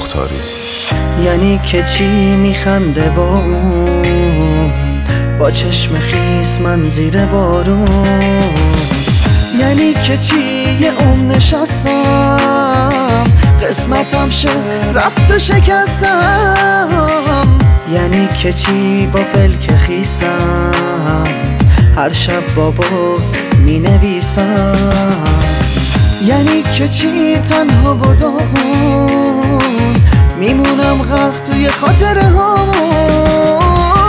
مختاری. یعنی که چی میخنده با اون، با چشم خیس من زیر بارون. یعنی که چی یه نشستم قسمتم شه رفت و شکستم. یعنی که چی با پلک خیسم هر شب با بغض می نویسم. یعنی که چی تنها و داغون میمونم غرق توی خاطره هامون.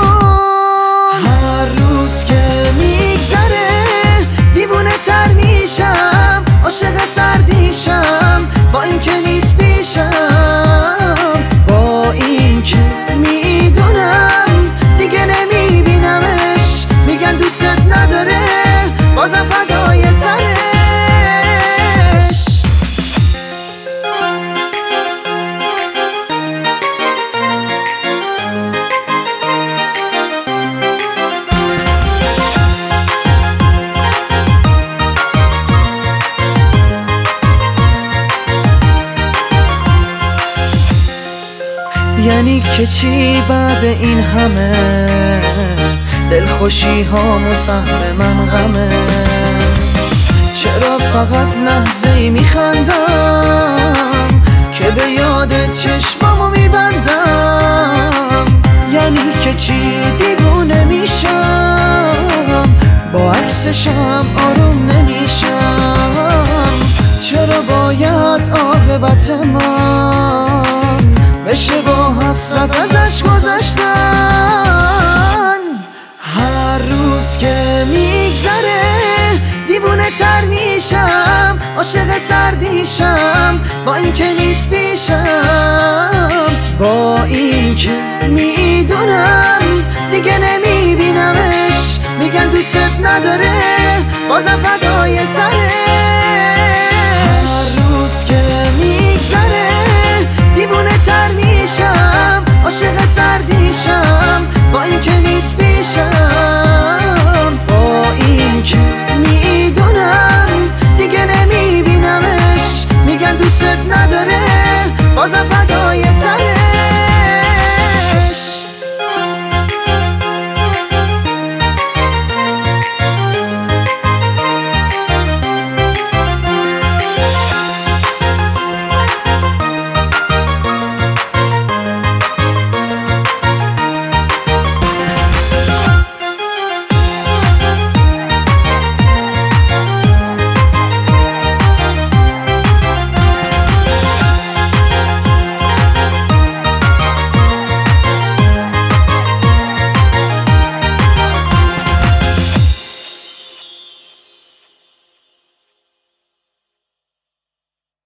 هر روز که میگذره دیوونه تر میشم، عاشق سردیشم با این که نیست پیشم. با این که میدونم دیگه نمیبینمش، میگن دوست نداره بازم فدای سرش. یعنی که چی بعد این همه دلخوشی ها و سهم من غمه؟ چرا فقط لحظه‌ای میخندم که به یاد چشمامو میبندم؟ یعنی که چی دیوونه میشم با عکسشم آروم نمیشم؟ چرا باید عاقبت من بشه با حسرت ازش گذشتن؟ هر روز که میگذره دیوونه تر میشم، عاشق سردیشم با این که نیست پیشم. با این که میدونم دیگه نمیبینمش، میگن دوست نداره بازم